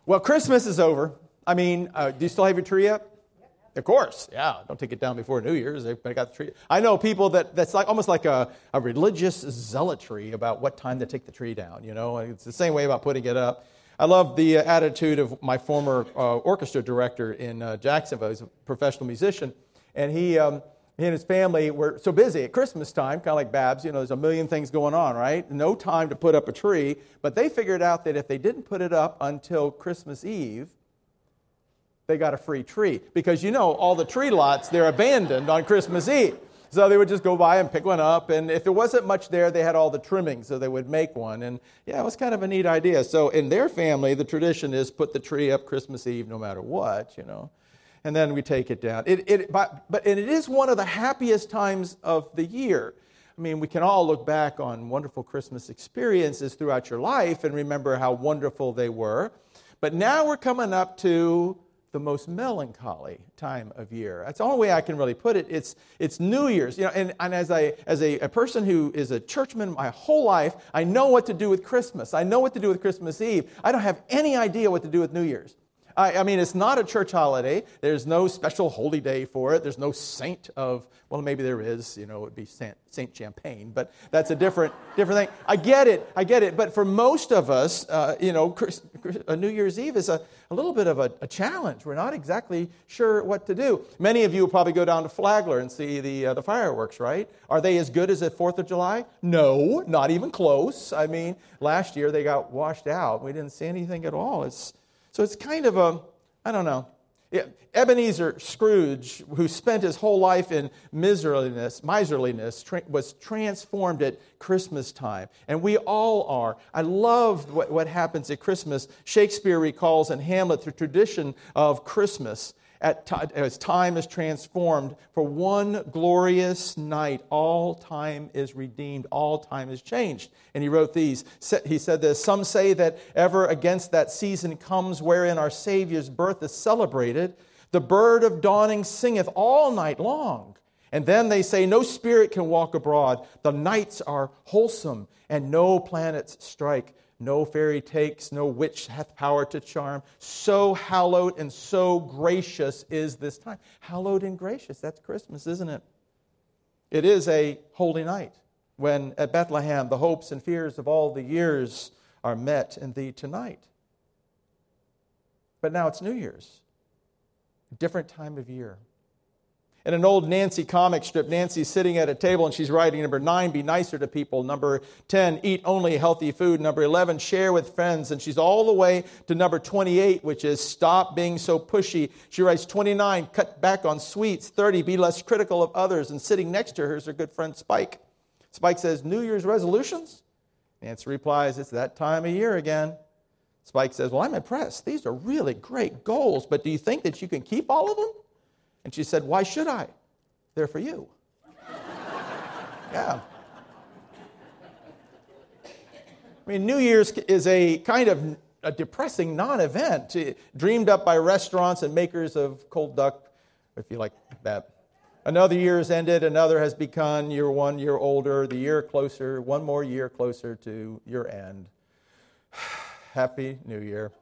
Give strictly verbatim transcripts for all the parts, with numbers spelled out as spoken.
Well, Christmas is over. I mean, uh, do you still have your tree up? Of course, yeah. Don't take it down before New Year's. They've got the tree. I know people that that's like almost like a, a religious zealotry about what time to take the tree down. You know, it's the same way about putting it up. I love the uh, attitude of my former uh, orchestra director in uh, Jacksonville. He's a professional musician, and he, um, he and his family were so busy at Christmas time, kind of like Babs. You know, there's a million things going on, right? No time to put up a tree, but they figured out that if they didn't put it up until Christmas Eve, they got a free tree. Because, you know, all the tree lots, they're abandoned on Christmas Eve. So they would just go by and pick one up. And if there wasn't much there, they had all the trimmings, so they would make one. And, yeah, it was kind of a neat idea. So in their family, the tradition is put the tree up Christmas Eve no matter what, you know. And then we take it down. It, it, but, but and it is one of the happiest times of the year. I mean, we can all look back on wonderful Christmas experiences throughout your life and remember how wonderful they were. But now we're coming up to the most melancholy time of year. That's the only way I can really put it. It's it's New Year's. You know, and, and as I as a, a person who is a churchman my whole life, I know what to do with Christmas. I know what to do with Christmas Eve. I don't have any idea what to do with New Year's. I, I mean, it's not a church holiday. There's no special holy day for it. There's no saint of, well, maybe there is, you know, it would be Saint, Saint Champagne, but that's a different different thing. I get it, I get it. But for most of us, uh, you know, Chris, Chris, a New Year's Eve is a, a little bit of a, a challenge. We're not exactly sure what to do. Many of you will probably go down to Flagler and see the uh, the fireworks, right? Are they as good as the fourth of July? No, not even close. I mean, last year they got washed out. We didn't see anything at all. It's So it's kind of a, I don't know. Yeah, Ebenezer Scrooge, who spent his whole life in miserliness, miserliness, tra- was transformed at Christmas time. And we all are. I love what, what happens at Christmas. Shakespeare recalls in Hamlet the tradition of Christmas. At t- as time is transformed, for one glorious night, all time is redeemed, all time is changed. And he wrote these. He said this, some say that ever against that season comes wherein our Savior's birth is celebrated. The bird of dawning singeth all night long. And then they say no spirit can walk abroad. The nights are wholesome and no planets strike. No fairy takes, no witch hath power to charm. So hallowed and so gracious is this time. Hallowed and gracious, that's Christmas, isn't it? It is a holy night when at Bethlehem the hopes and fears of all the years are met in thee tonight. But now it's New Year's, a different time of year. In an old Nancy comic strip, Nancy's sitting at a table and she's writing number nine, be nicer to people. Number ten, eat only healthy food. Number eleven, share with friends. And she's all the way to number twenty-eight, which is stop being so pushy. She writes twenty-nine, cut back on sweets. thirty, be less critical of others. And sitting next to her is her good friend Spike. Spike says, New Year's resolutions? Nancy replies, it's that time of year again. Spike says, well, I'm impressed. These are really great goals, but do you think that you can keep all of them? And she said, why should I? They're for you. Yeah. I mean, New Year's is a kind of a depressing non-event, dreamed up by restaurants and makers of cold duck, if you like that. Another year has ended, another has begun. You're one year older, the year closer, one more year closer to your end. Happy New Year.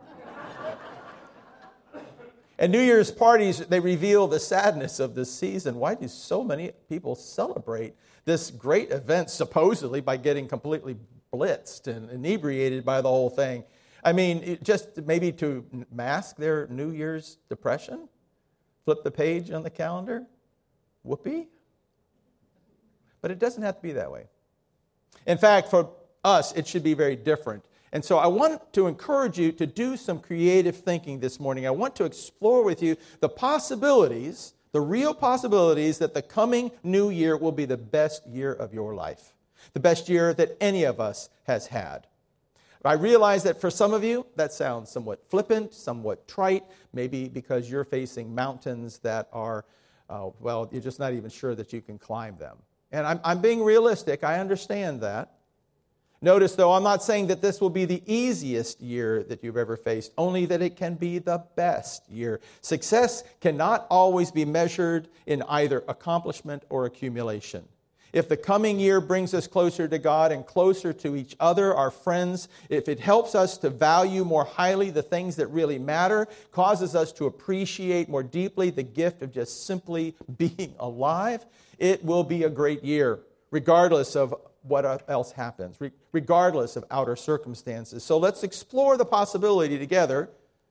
And New Year's parties, they reveal the sadness of this season. Why do so many people celebrate this great event supposedly by getting completely blitzed and inebriated by the whole thing? I mean, it just maybe to mask their New Year's depression? Flip the page on the calendar? Whoopee? But it doesn't have to be that way. In fact, for us, it should be very different. And so I want to encourage you to do some creative thinking this morning. I want to explore with you the possibilities, the real possibilities that the coming new year will be the best year of your life, the best year that any of us has had. I realize that for some of you, that sounds somewhat flippant, somewhat trite, maybe because you're facing mountains that are, uh, well, you're just not even sure that you can climb them. And I'm, I'm being realistic. I understand that. Notice, though, I'm not saying that this will be the easiest year that you've ever faced, only that it can be the best year. Success cannot always be measured in either accomplishment or accumulation. if the coming year brings us closer to God and closer to each other, our friends, if it helps us to value more highly the things that really matter, causes us to appreciate more deeply the gift of just simply being alive, it will be a great year, regardless of what else happens, regardless of outer circumstances. So let's explore the possibility together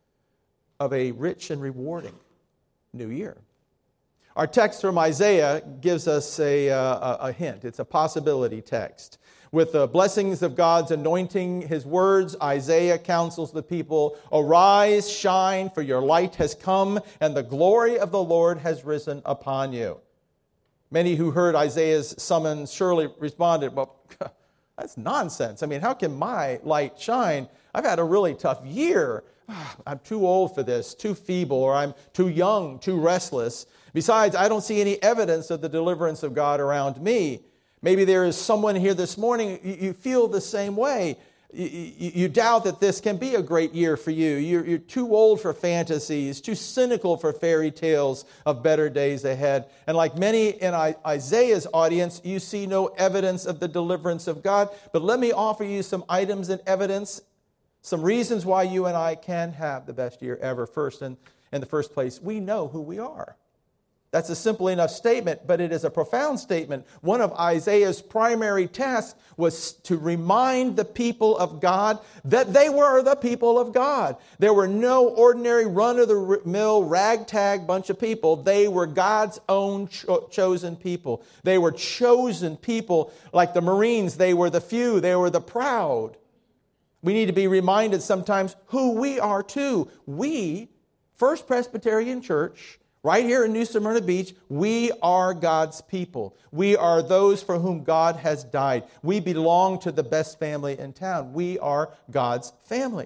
of a rich and rewarding new year. Our text from Isaiah gives us a, a, a hint. It's a possibility text. With the blessings of God's anointing his words, Isaiah counsels the people, "Arise, shine, for your light has come, and the glory of the Lord has risen upon you." Many who heard Isaiah's summons surely responded, "Well, that's nonsense. I mean, how can my light shine? I've had a really tough year. I'm too old for this, too feeble, or I'm too young, too restless. Besides, I don't see any evidence of the deliverance of God around me." Maybe there is someone here this morning, you feel the same way. You, you, you doubt that this can be a great year for you. You're, you're too old for fantasies, too cynical for fairy tales of better days ahead. And like many in Isaiah's audience, you see no evidence of the deliverance of God. But let me offer you some items and evidence, some reasons why you and I can have the best year ever. First, in, in the first place, we know who we are. That's a simple enough statement, but it is a profound statement. One of Isaiah's primary tasks was to remind the people of God that they were the people of God. There were no ordinary run-of-the-mill ragtag bunch of people. They were God's own cho- chosen people. They were chosen people like the Marines. They were the few. They were the proud. We need to be reminded sometimes who we are too. We, First Presbyterian Church, right here in New Smyrna Beach, we are God's people. We are those for whom God has died. We belong to the best family in town. We are God's family.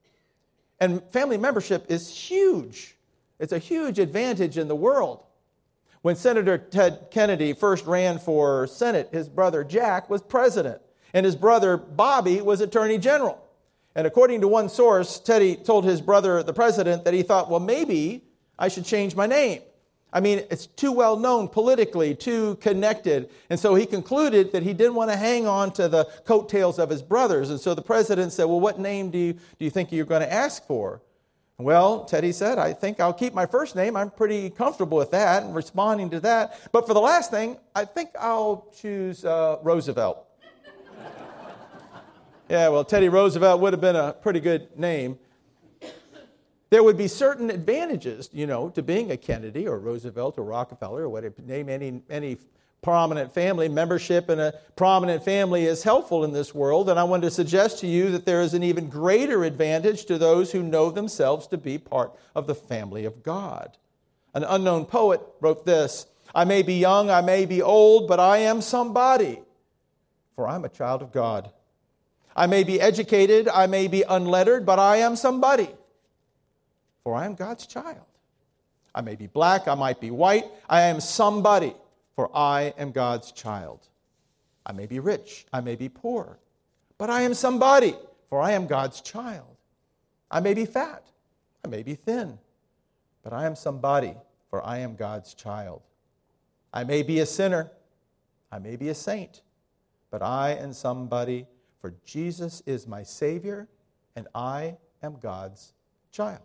And family membership is huge. It's a huge advantage in the world. When Senator Ted Kennedy first ran for Senate, his brother Jack was president, and his brother Bobby was Attorney General. And according to one source, Teddy told his brother, the president, that he thought, well, maybe I should change my name. I mean, it's too well known politically, too connected. And so he concluded that he didn't want to hang on to the coattails of his brothers. And so the president said, well, what name do you, do you think you're going to ask for? Well, Teddy said, I think I'll keep my first name. I'm pretty comfortable with that and responding to that. But for the last thing, I think I'll choose uh, Roosevelt. Yeah, well, Teddy Roosevelt would have been a pretty good name. There would be certain advantages, you know, to being a Kennedy or Roosevelt or Rockefeller or whatever. Name any any prominent family. Membership in a prominent family is helpful in this world. And I want to suggest to you that there is an even greater advantage to those who know themselves to be part of the family of God. An unknown poet wrote this, "I may be young, I may be old, but I am somebody, for I'm a child of God. I may be educated, I may be unlettered, but I am somebody, for I am God's child. I may be black, I might be white, I am somebody, for I am God's child. I may be rich, I may be poor, but I am somebody, for I am God's child. I may be fat, I may be thin, but I am somebody, for I am God's child. I may be a sinner, I may be a saint, but I am somebody, for Jesus is my Savior, and I am God's child."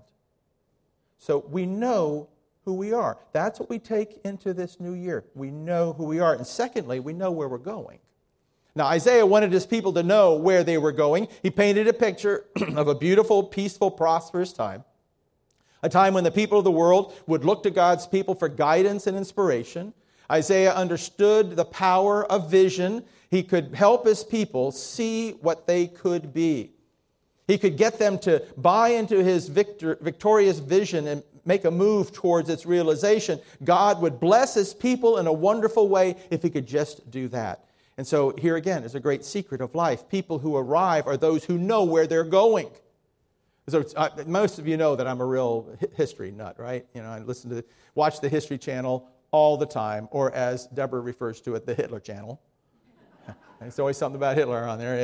So we know who we are. That's what we take into this new year. We know who we are. And secondly, we know where we're going. Now, Isaiah wanted his people to know where they were going. He painted a picture of a beautiful, peaceful, prosperous time. A time when the people of the world would look to God's people for guidance and inspiration. Isaiah understood the power of vision. He could help his people see what they could be. He could get them to buy into his victor, victorious vision and make a move towards its realization. God would bless his people in a wonderful way if he could just do that. And so here again is a great secret of life. People who arrive are those who know where they're going. So uh, most of you know that I'm a real history nut, right? You know, I listen to, watch the History Channel all the time, or as Deborah refers to it, the Hitler Channel. There's always something about Hitler on there, yeah.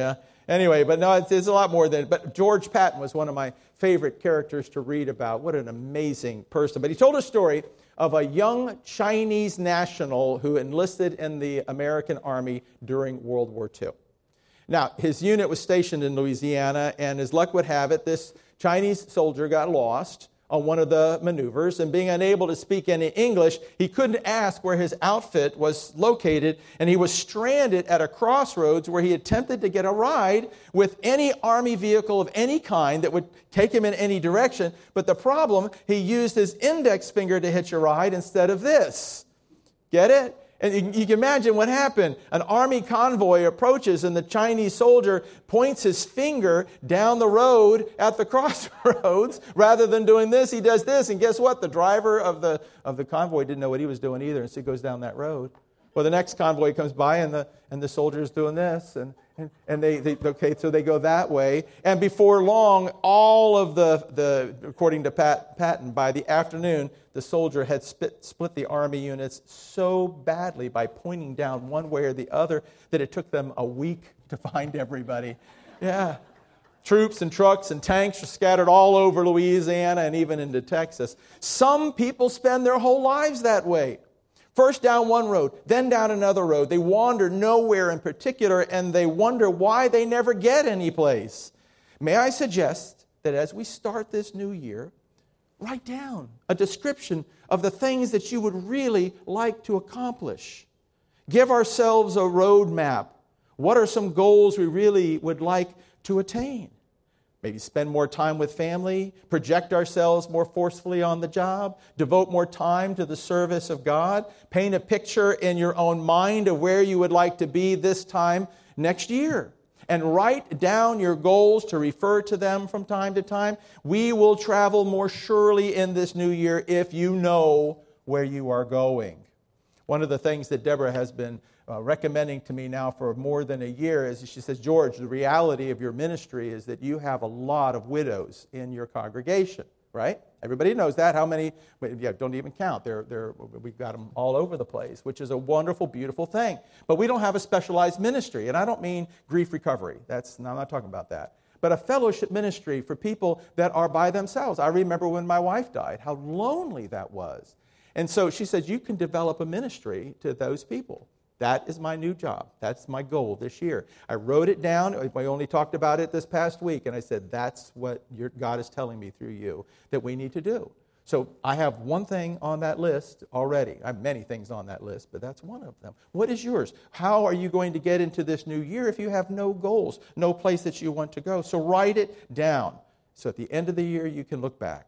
Anyway, but no, it's, it's a lot more than, but George Patton was one of my favorite characters to read about. What an amazing person. But he told a story of a young Chinese national who enlisted in the American Army during World War Two. Now, his unit was stationed in Louisiana, and as luck would have it, this Chinese soldier got lost on one of the maneuvers, and being unable to speak any English, he couldn't ask where his outfit was located, and he was stranded at a crossroads where he attempted to get a ride with any Army vehicle of any kind that would take him in any direction. But the problem, he used his index finger to hitch a ride instead of this. Get it? And you can imagine what happened. An army convoy approaches, and the Chinese soldier points his finger down the road at the crossroads. Rather than doing this, he does this. And guess what? The driver of the of the convoy didn't know what he was doing either, and so he goes down that road. Well, the next convoy comes by, and the and the soldier's doing this, and and, and they, they okay, so they go that way. And before long, all of the the according to Pat, Patton, by the afternoon, the soldier had split, split the army units so badly by pointing down one way or the other that it took them a week to find everybody. Yeah. Troops and trucks and tanks are scattered all over Louisiana and even into Texas. Some people spend their whole lives that way. First down one road, then down another road. They wander nowhere in particular, and they wonder why they never get any place. May I suggest that as we start this new year, write down a description of the things that you would really like to accomplish. Give ourselves a roadmap. What are some goals we really would like to attain? Maybe spend more time with family, project ourselves more forcefully on the job, devote more time to the service of God, paint a picture in your own mind of where you would like to be this time next year. And write down your goals to refer to them from time to time. We will travel more surely in this new year if you know where you are going. One of the things that Deborah has been uh, recommending to me now for more than a year is she says, George, the reality of your ministry is that you have a lot of widows in your congregation, right? Everybody knows that. How many? Yeah, don't even count. They're, they're, we've got them all over the place, which is a wonderful, beautiful thing. But we don't have a specialized ministry. And I don't mean grief recovery. That's, no, I'm not talking about that. But a fellowship ministry for people that are by themselves. I remember when my wife died, how lonely that was. And so she said, you can develop a ministry to those people. That is my new job. That's my goal this year. I wrote it down. I only talked about it this past week, and I said, that's what your, God is telling me through you that we need to do. So I have one thing on that list already. I have many things on that list, but that's one of them. What is yours? How are you going to get into this new year if you have no goals, no place that you want to go? So write it down. So at the end of the year, you can look back.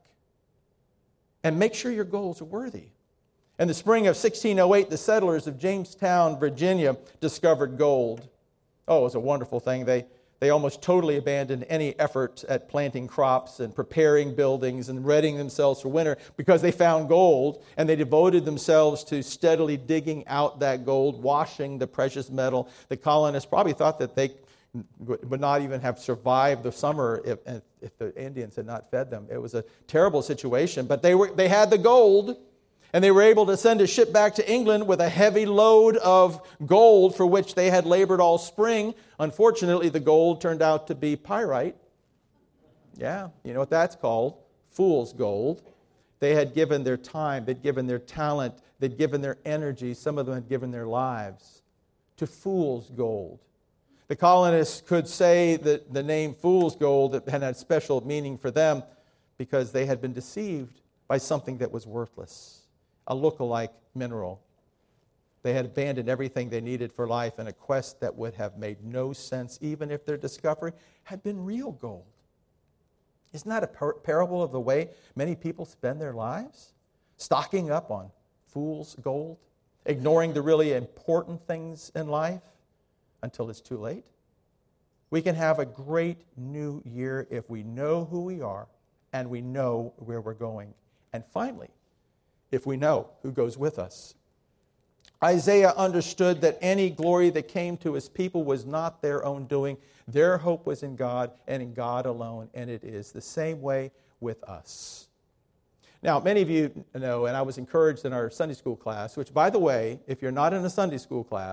And make sure your goals are worthy. In the spring of sixteen oh eight, the settlers of Jamestown, Virginia, discovered gold. Oh, it was a wonderful thing. They, they almost totally abandoned any effort at planting crops and preparing buildings and readying themselves for winter because they found gold, and they devoted themselves to steadily digging out that gold, washing the precious metal. The colonists probably thought that they would not even have survived the summer if, if the Indians had not fed them. It was a terrible situation, but they were they had the gold. And they were able to send a ship back to England with a heavy load of gold for which they had labored all spring. Unfortunately, the gold turned out to be pyrite. Yeah, you know what that's called? Fool's gold. They had given their time, they'd given their talent, they'd given their energy, some of them had given their lives to fool's gold. The colonists could say that the name fool's gold had a special meaning for them because they had been deceived by something that was worthless. A look-alike mineral. They had abandoned everything they needed for life in a quest that would have made no sense even if their discovery had been real gold. Isn't that a par- parable of the way many people spend their lives? Stocking up on fool's gold, ignoring the really important things in life until it's too late. We can have a great new year if we know who we are and we know where we're going. And finally, if we know who goes with us. Isaiah understood that any glory that came to his people was not their own doing. Their hope was in God and in God alone, and it is the same way with us. Now, many of you know, and I was encouraged in our Sunday school class, which, by the way, if you're not in a Sunday school class,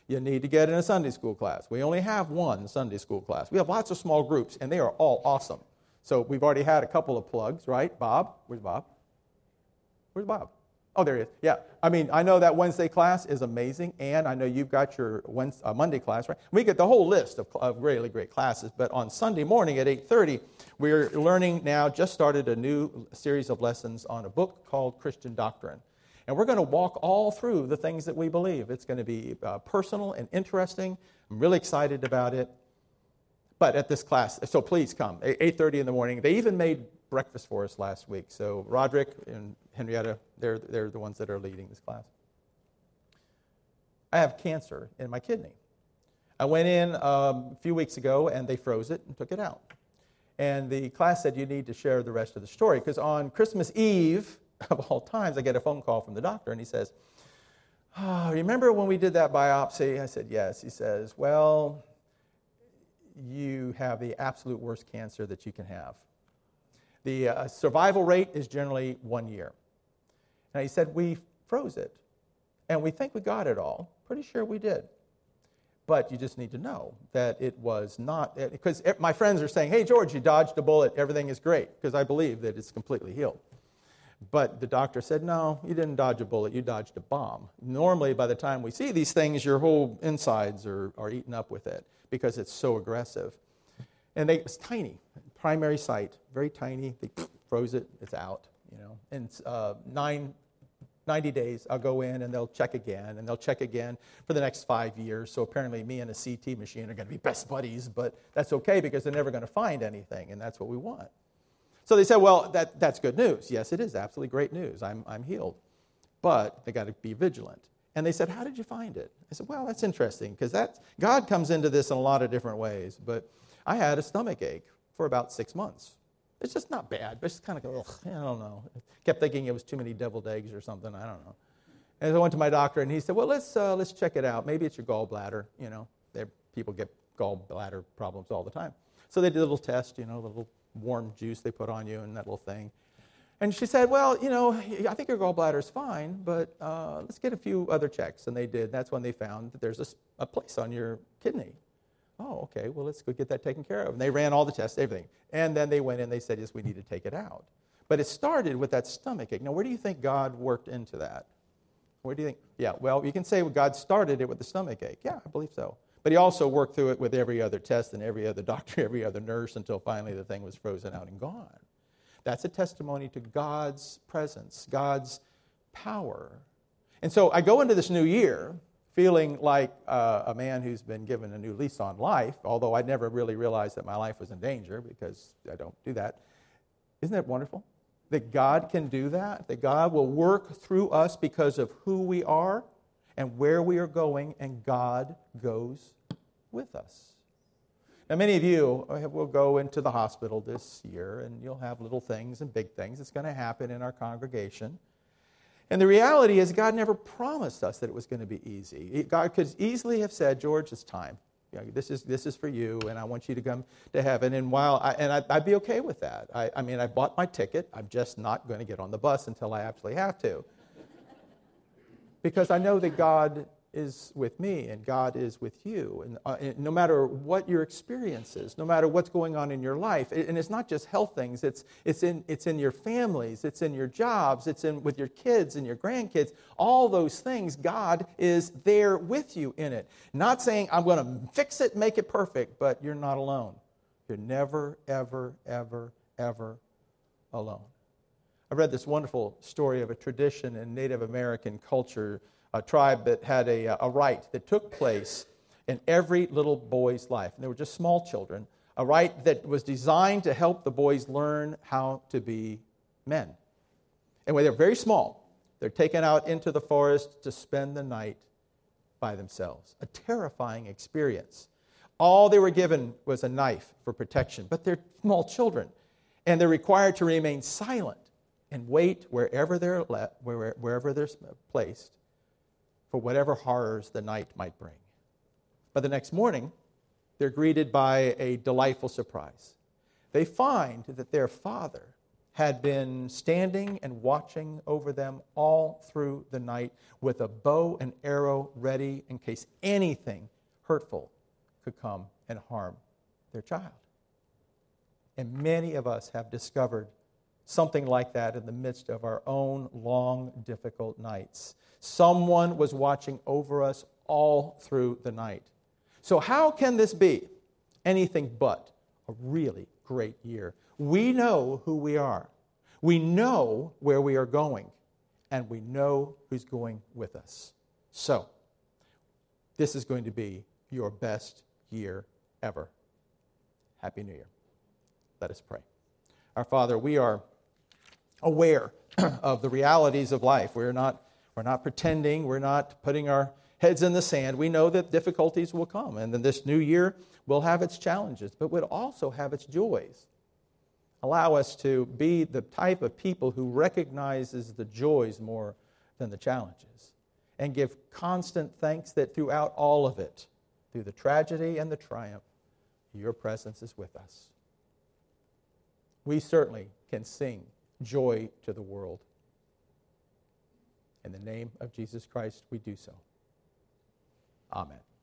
You need to get in a Sunday school class. We only have one Sunday school class. We have lots of small groups, and they are all awesome. So we've already had a couple of plugs, right? Bob? Where's Bob? Where's Bob? Oh, there he is. Yeah. I mean, I know that Wednesday class is amazing, and I know you've got your Wednesday, uh, Monday class, right? We get the whole list of, of really great classes, but on Sunday morning at eight thirty, we're learning now, just started a new series of lessons on a book called Christian Doctrine. And we're going to walk all through the things that we believe. It's going to be uh, personal and interesting. I'm really excited about it. But at this class, so please come, eight thirty in the morning. They even made breakfast for us last week. So Roderick and Henrietta, they're, they're the ones that are leading this class. I have cancer in my kidney. I went in um, a few weeks ago, and they froze it and took it out. And the class said you need to share the rest of the story, because on Christmas Eve, of all times, I get a phone call from the doctor, and he says, oh, remember when we did that biopsy? I said, yes. He says, well, you have the absolute worst cancer that you can have. The uh, survival rate is generally one year. And he said, we froze it, and we think we got it all. Pretty sure we did. But you just need to know that it was not, because my friends are saying, hey, George, you dodged a bullet. Everything is great, because I believe that it's completely healed. But the doctor said, no, you didn't dodge a bullet, you dodged a bomb. Normally, by the time we see these things, your whole insides are, are eaten up with it because it's so aggressive. And they, it's tiny, primary site, very tiny. They froze it, it's out, you know. And uh, nine, ninety days, I'll go in and they'll check again, and they'll check again for the next five years. So apparently me and a C T machine are going to be best buddies, but that's okay because they're never going to find anything, and that's what we want. So they said, well, that, that's good news. Yes, it is absolutely great news. I'm, I'm healed. But they got to be vigilant. And they said, how did you find it? I said, well, that's interesting, because that God comes into this in a lot of different ways. But I had a stomach ache for about six months. It's just not bad, but it's just kind of, ugh, I don't know. I kept thinking it was too many deviled eggs or something. I don't know. And I went to my doctor, and he said, well, let's uh, let's check it out. Maybe it's your gallbladder. You know, people get gallbladder problems all the time. So they did a little test, you know, a little warm juice they put on you and that little thing. And she said, well, you know, I think your gallbladder is fine, but uh, let's get a few other checks. And they did. That's when they found that there's a, a place on your kidney. Oh, okay, well, let's go get that taken care of. And they ran all the tests, everything. And then they went in, they said, yes, we need to take it out. But it started with that stomach ache. Now, where do you think God worked into that? Where do you think? Yeah, well, you can say well, God started it with the stomach ache. Yeah, I believe so. But he also worked through it with every other test and every other doctor, every other nurse, until finally the thing was frozen out and gone. That's a testimony to God's presence, God's power. And so I go into this new year feeling like uh, a man who's been given a new lease on life, although I never really realized that my life was in danger because I don't do that. Isn't that wonderful? That God can do that, that God will work through us because of who we are and where we are going, and God goes with us. Now, many of you will go into the hospital this year, and you'll have little things and big things. It's going to happen in our congregation. And the reality is God never promised us that it was going to be easy. God could easily have said, George, it's time. You know, this is this is for you, and I want you to come to heaven. And while I, and I, I'd be okay with that. I, I mean, I bought my ticket. I'm just not going to get on the bus until I actually have to. Because I know that God is with me and God is with you. And, uh, and no matter what your experience is, no matter what's going on in your life, and it's not just health things, it's, it's, in, it's in your families, it's in your jobs, it's in with your kids and your grandkids, all those things, God is there with you in it. Not saying, I'm going to fix it, make it perfect, but you're not alone. You're never, ever, ever, ever alone. I read this wonderful story of a tradition in Native American culture, a tribe that had a, a rite that took place in every little boy's life. And they were just small children, a rite that was designed to help the boys learn how to be men. And when they're very small, they're taken out into the forest to spend the night by themselves. A terrifying experience. All they were given was a knife for protection, but they're small children, and they're required to remain silent and wait wherever they're le- where, wherever they're placed for whatever horrors the night might bring. But the next morning, they're greeted by a delightful surprise. They find that their father had been standing and watching over them all through the night with a bow and arrow ready in case anything hurtful could come and harm their child. And many of us have discovered something like that in the midst of our own long, difficult nights. Someone was watching over us all through the night. So how can this be anything but a really great year? We know who we are. We know where we are going. And we know who's going with us. So, this is going to be your best year ever. Happy New Year. Let us pray. Our Father, we are aware of the realities of life. We're not, we're not pretending. We're not putting our heads in the sand. We know that difficulties will come, and then this new year will have its challenges, but will also have its joys. Allow us to be the type of people who recognizes the joys more than the challenges, and give constant thanks that throughout all of it, through the tragedy and the triumph, your presence is with us. We certainly can sing joy to the world. In the name of Jesus Christ, we do so. Amen.